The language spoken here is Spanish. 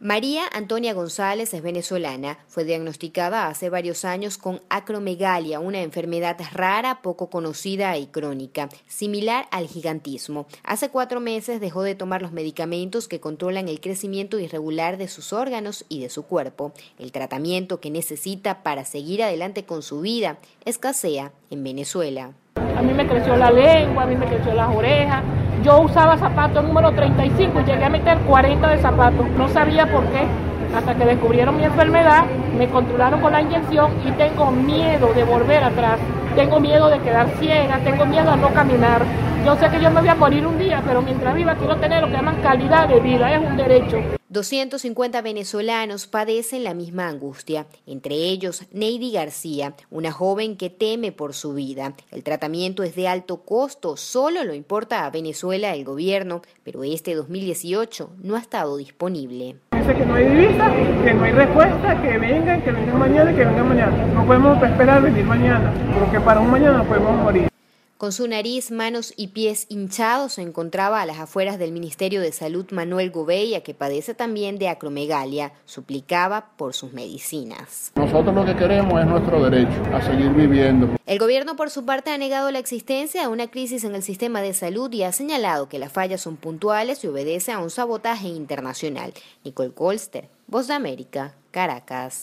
María Antonia González es venezolana. Fue diagnosticada hace varios años con acromegalia, una enfermedad rara, poco conocida y crónica, similar al gigantismo. Hace 4 meses dejó de tomar los medicamentos que controlan el crecimiento irregular de sus órganos y de su cuerpo. El tratamiento que necesita para seguir adelante con su vida escasea en Venezuela. A mí me creció la lengua, a mí me creció las orejas. Yo usaba zapatos número 35 y llegué a meter 40 de zapatos. No sabía por qué. Hasta que descubrieron mi enfermedad, me controlaron con la inyección y tengo miedo de volver atrás. Tengo miedo de quedar ciega, tengo miedo a no caminar. Yo sé que yo me voy a morir un día, pero mientras viva quiero tener lo que llaman calidad de vida, es un derecho. 250 venezolanos padecen la misma angustia, entre ellos Neidy García, una joven que teme por su vida. El tratamiento es de alto costo, solo lo importa a Venezuela el gobierno, pero este 2018 no ha estado disponible. Dice que no hay divisa, que no hay respuesta, que vengan mañana y que vengan mañana. No podemos esperar venir mañana, porque para un mañana podemos morir. Con su nariz, manos y pies hinchados se encontraba a las afueras del Ministerio de Salud Manuel Gouveia, que padece también de acromegalia. Suplicaba por sus medicinas. Nosotros lo que queremos es nuestro derecho a seguir viviendo. El gobierno, por su parte, ha negado la existencia de una crisis en el sistema de salud y ha señalado que las fallas son puntuales y obedece a un sabotaje internacional. Nicole Colster, Voz de América, Caracas.